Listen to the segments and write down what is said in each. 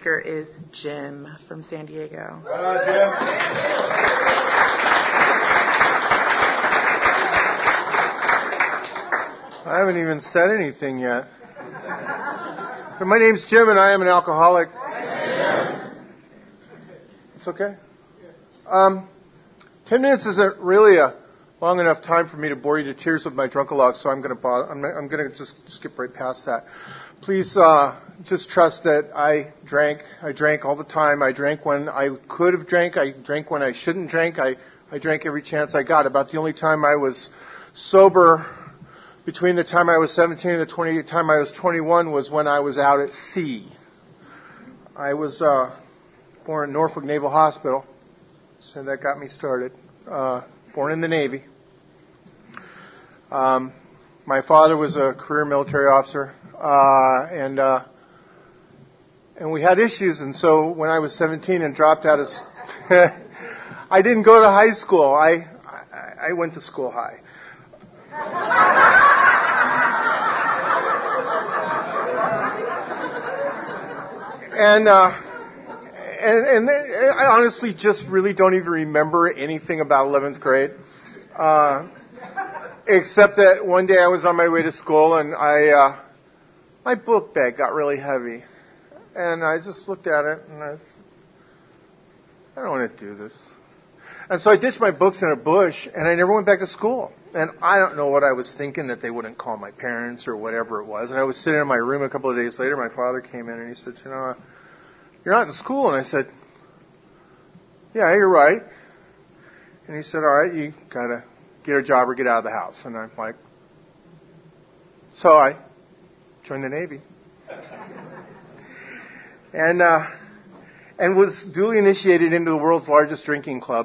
speaker is Jim from San Diego. Jim. I haven't even said anything yet. So my name's Jim, and I am an alcoholic. It's okay. 10 minutes isn't really a long enough time for me to bore you to tears with my drunkalog, so I'm going to just skip right past that. Please just trust that I drank. I drank all the time. I drank when I could have drank. I drank when I shouldn't drink. I drank every chance I got. About the only time I was sober between the time I was 17 and the time I was 21 was when I was out at sea. I was born at Norfolk Naval Hospital, so that got me started. Born in the Navy. My father was a career military officer, and we had issues. And so when I was 17 and dropped out of, I didn't go to high school. I went to school high. And I honestly just really don't even remember anything about 11th grade. Except that one day I was on my way to school and my book bag got really heavy. And I just looked at it and I don't want to do this. And so I ditched my books in a bush and I never went back to school. And I don't know what I was thinking, that they wouldn't call my parents or whatever it was. And I was sitting in my room a couple of days later. My father came in and he said, you're not in school. And I said, yeah, you're right. And he said, all right, you got to get a job or get out of the house. And I'm like, so I joined the Navy. And was duly initiated into the world's largest drinking club.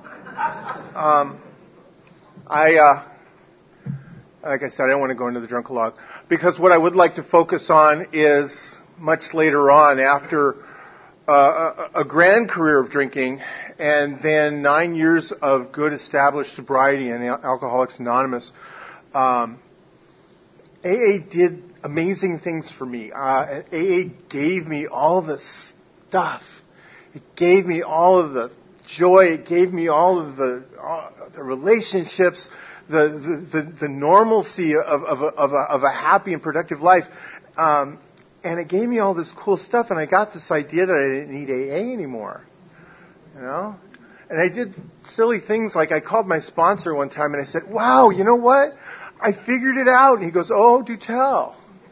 Like I said, I don't want to go into the drunkalog, because what I would like to focus on is much later on, after a grand career of drinking and then 9 years of good established sobriety in Alcoholics Anonymous. AA did amazing things for me. AA gave me all the stuff. It gave me all of the joy. It gave me all of the relationships, the normalcy of a happy and productive life. And it gave me all this cool stuff, and I got this idea that I didn't need AA anymore. You know? And I did silly things, like I called my sponsor one time and I said, wow, you know what? I figured it out. And he goes, oh, do tell.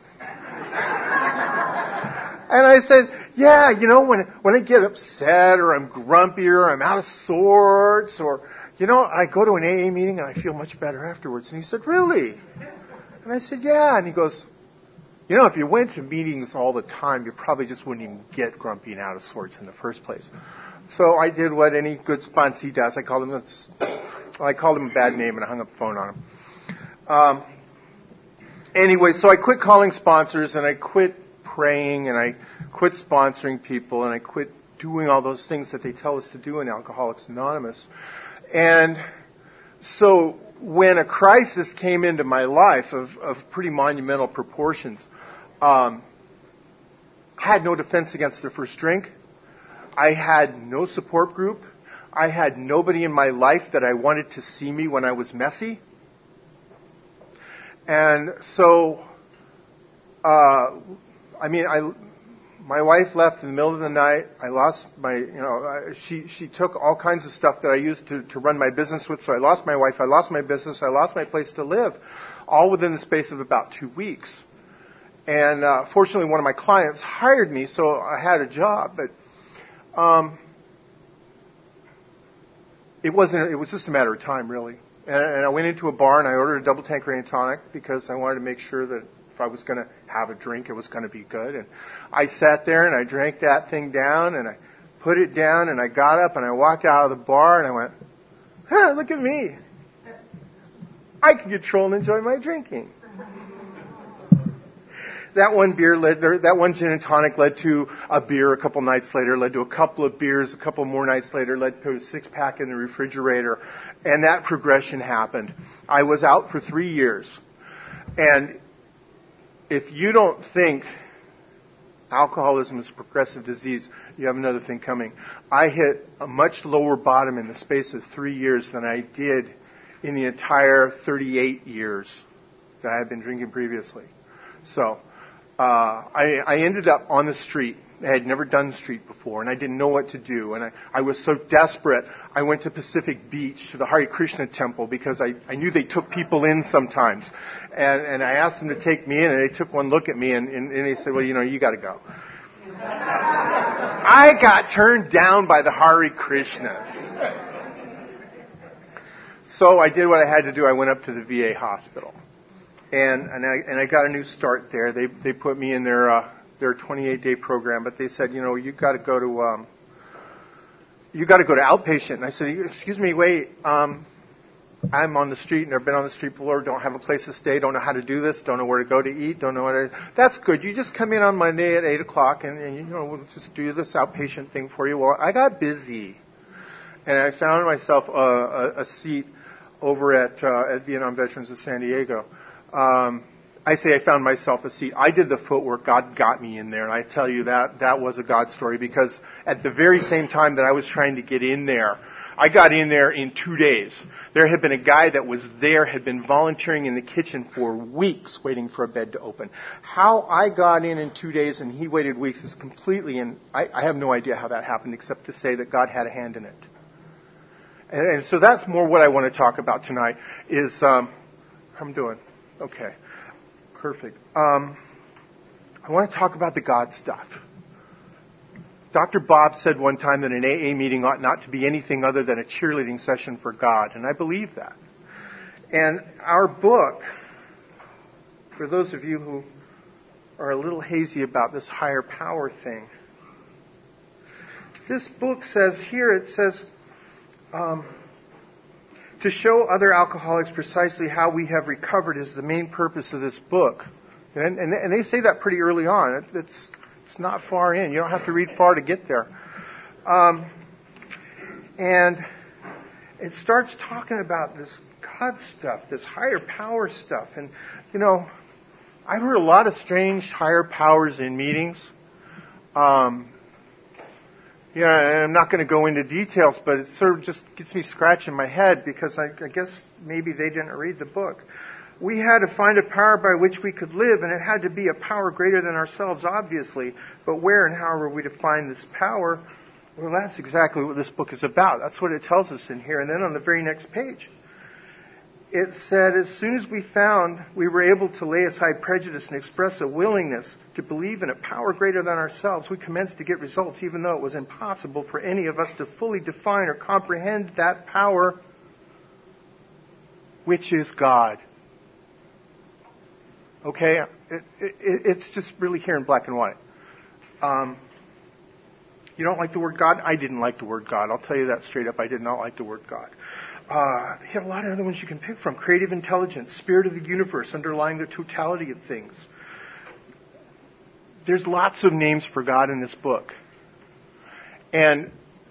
And I said, yeah, you know, when I get upset or I'm grumpy or I'm out of sorts, or, you know, I go to an AA meeting and I feel much better afterwards. And he said, really? And I said, yeah. And he goes, you know, if you went to meetings all the time, you probably just wouldn't even get grumpy and out of sorts in the first place. So I did what any good sponsee does. I called him a bad name and I hung up the phone on him. Anyway, so I quit calling sponsors and I quit praying and I quit sponsoring people and I quit doing all those things that they tell us to do in Alcoholics Anonymous. And so when a crisis came into my life of pretty monumental proportions, I had no defense against the first drink. I had no support group. I had nobody in my life that I wanted to see me when I was messy. And so, my wife left in the middle of the night. I lost she took all kinds of stuff that I used to run my business with. So I lost my wife, I lost my business, I lost my place to live, all within the space of about 2 weeks. And fortunately, one of my clients hired me, so I had a job. But it was just a matter of time, really. And I went into a bar and I ordered a double Tanqueray and tonic because I wanted to make sure that if I was going to have a drink, it was going to be good. And I sat there and I drank that thing down and I put it down and I got up and I walked out of the bar and I went, look at me. I can control and enjoy my drinking. That one gin and tonic led to a beer a couple nights later, led to a couple of beers a couple more nights later, led to a 6-pack in the refrigerator. And that progression happened. I was out for 3 years. And if you don't think alcoholism is a progressive disease, you have another thing coming. I hit a much lower bottom in the space of 3 years than I did in the entire 38 years that I had been drinking previously. So I ended up on the street. I had never done the street before, and I didn't know what to do. And I was so desperate, I went to Pacific Beach, to the Hare Krishna temple, because I knew they took people in sometimes. And I asked them to take me in, and they took one look at me, and they said, well, you got to go. I got turned down by the Hare Krishnas. So I did what I had to do. I went up to the VA hospital. And I got a new start there. They put me in their 28-day program, but they said, you got to go to outpatient. And I said, excuse me, wait, I'm on the street, never been on the street before, don't have a place to stay, don't know how to do this, don't know where to go to eat, don't know what to... That's good. You just come in on Monday at 8 o'clock and we'll just do this outpatient thing for you. Well, I got busy. And I found myself a seat over at Vietnam Veterans of San Diego. I say I found myself a seat. I did the footwork. God got me in there. And I tell you that was a God story, because at the very same time that I was trying to get in there, I got in there in 2 days. There had been a guy that was there, had been volunteering in the kitchen for weeks waiting for a bed to open. How I got in 2 days and he waited weeks is completely, and I have no idea how that happened except to say that God had a hand in it. And so that's more what I want to talk about tonight is, how I'm doing? Okay. Perfect. I want to talk about the God stuff. Dr. Bob said one time that an AA meeting ought not to be anything other than a cheerleading session for God, and I believe that. And our book, for those of you who are a little hazy about this higher power thing, this book says here, it says, to show other alcoholics precisely how we have recovered is the main purpose of this book. And they say that pretty early on. It's not far in. You don't have to read far to get there. And it starts talking about this God stuff, this higher power stuff. And, I've heard a lot of strange higher powers in meetings. And I'm not going to go into details, but it sort of just gets me scratching my head because I guess maybe they didn't read the book. We had to find a power by which we could live, and it had to be a power greater than ourselves, obviously. But where and how are we to find this power? Well, that's exactly what this book is about. That's what it tells us in here. And then on the very next page, it said, as soon as we were able to lay aside prejudice and express a willingness to believe in a power greater than ourselves, we commenced to get results, even though it was impossible for any of us to fully define or comprehend that power, which is God. Okay? It's just really here in black and white. You don't like the word God? I didn't like the word God. I'll tell you that straight up. I did not like the word God. They have a lot of other ones you can pick from. Creative intelligence, spirit of the universe, underlying the totality of things. There's lots of names for God in this book. And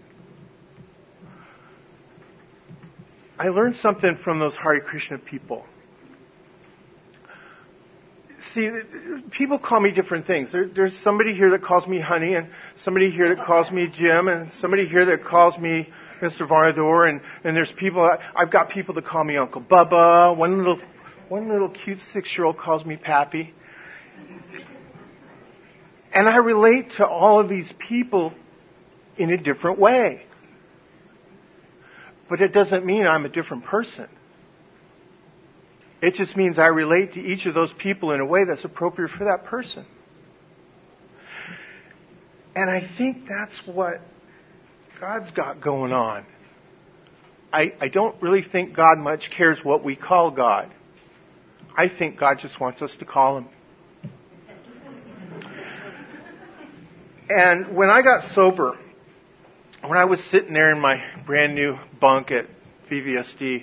I learned something from those Hare Krishna people. See, people call me different things. There's somebody here that calls me honey, and somebody here that calls me Jim, and somebody here that calls me Mr. Varnador, and there's people, I've got people that call me Uncle Bubba. One little cute 6-year-old calls me Pappy. And I relate to all of these people in a different way. But it doesn't mean I'm a different person. It just means I relate to each of those people in a way that's appropriate for that person. And I think that's what God's got going on. I don't really think God much cares what we call God. I think God just wants us to call Him. And when I got sober, when I was sitting there in my brand new bunk at VVSD,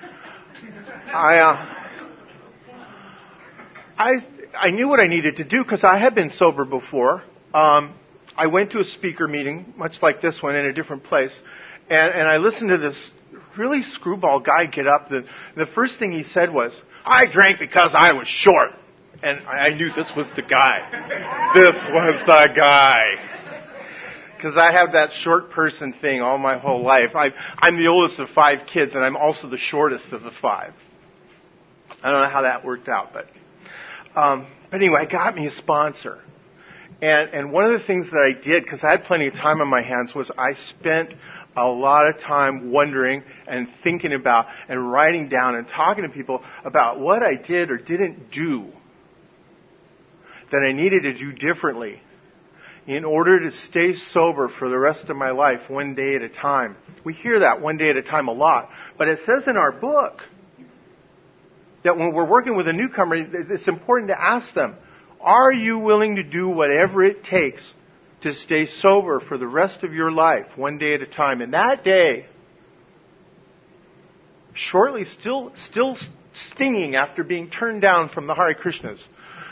I knew what I needed to do because I had been sober before. I went to a speaker meeting, much like this one, in a different place, and I listened to this really screwball guy get up. The first thing he said was, I drank because I was short. And I knew this was the guy. This was the guy. Because I have that short person thing all my whole life. I'm the oldest of 5 kids, and I'm also the shortest of the 5. I don't know how that worked out, but anyway, I got me a sponsor. And one of the things that I did, because I had plenty of time on my hands, was I spent a lot of time wondering and thinking about and writing down and talking to people about what I did or didn't do that I needed to do differently in order to stay sober for the rest of my life, one day at a time. We hear that one day at a time a lot, but it says in our book that when we're working with a newcomer, it's important to ask them, are you willing to do whatever it takes to stay sober for the rest of your life, one day at a time? And that day, shortly still stinging after being turned down from the Hare Krishnas,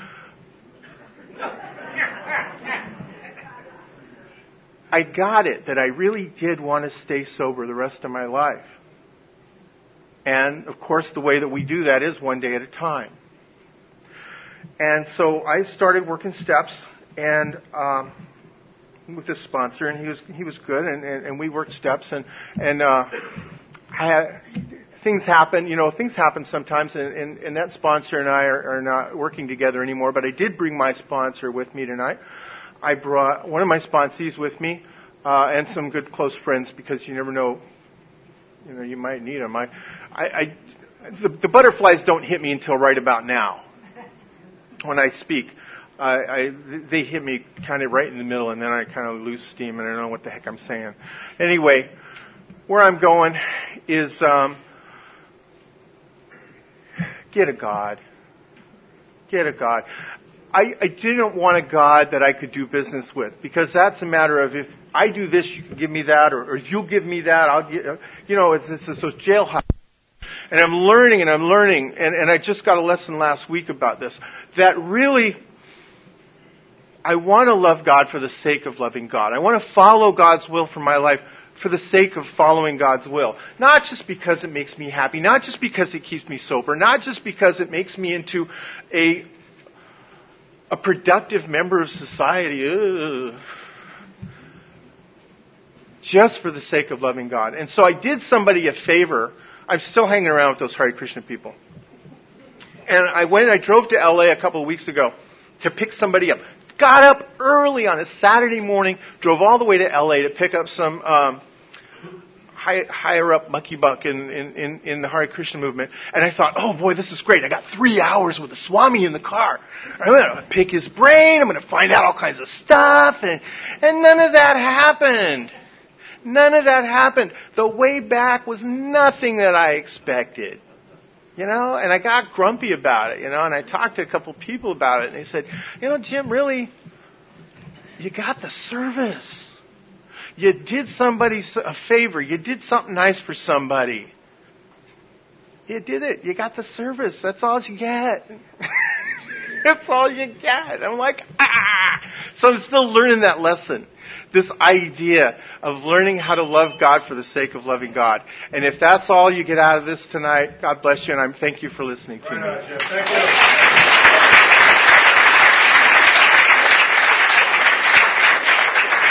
I got it that I really did want to stay sober the rest of my life. And, of course, the way that we do that is one day at a time. And so I started working steps and with this sponsor, and he was good, and we worked steps, and things happen. Things happen sometimes, and that sponsor and I are not working together anymore. But I did bring my sponsor with me tonight. I brought one of my sponsees with me, and some good close friends, because you never know, you might need them. The butterflies don't hit me until right about now. When I speak, they hit me kind of right in the middle, and then I kind of lose steam, and I don't know what the heck I'm saying. Anyway, where I'm going is get a God. Get a God. I didn't want a God that I could do business with, because that's a matter of, if I do this, you can give me that, or if you'll give me that, I'll get, it's this jailhouse. And I'm learning, and I just got a lesson last week about this, that really, I want to love God for the sake of loving God. I want to follow God's will for my life for the sake of following God's will. Not just because it makes me happy, not just because it keeps me sober, not just because it makes me into a productive member of society. Ugh. Just for the sake of loving God. And so I did somebody a favor. I'm still hanging around with those Hare Krishna people. And I drove to LA a couple of weeks ago to pick somebody up. Got up early on a Saturday morning, drove all the way to LA to pick up some higher up mucky buck in the Hare Krishna movement. And I thought, oh boy, this is great. I got 3 hours with the Swami in the car. I'm going to pick his brain. I'm going to find out all kinds of stuff. And none of that happened. None of that happened. The way back was nothing that I expected. And I got grumpy about it, and I talked to a couple people about it, and they said, Jim, really, you got the service. You did somebody a favor. You did something nice for somebody. You did it. You got the service. That's all you get. That's all you get. I'm like, So I'm still learning that lesson. This idea of learning how to love God for the sake of loving God. And if that's all you get out of this tonight, God bless you, and thank you for listening to me. Thank you.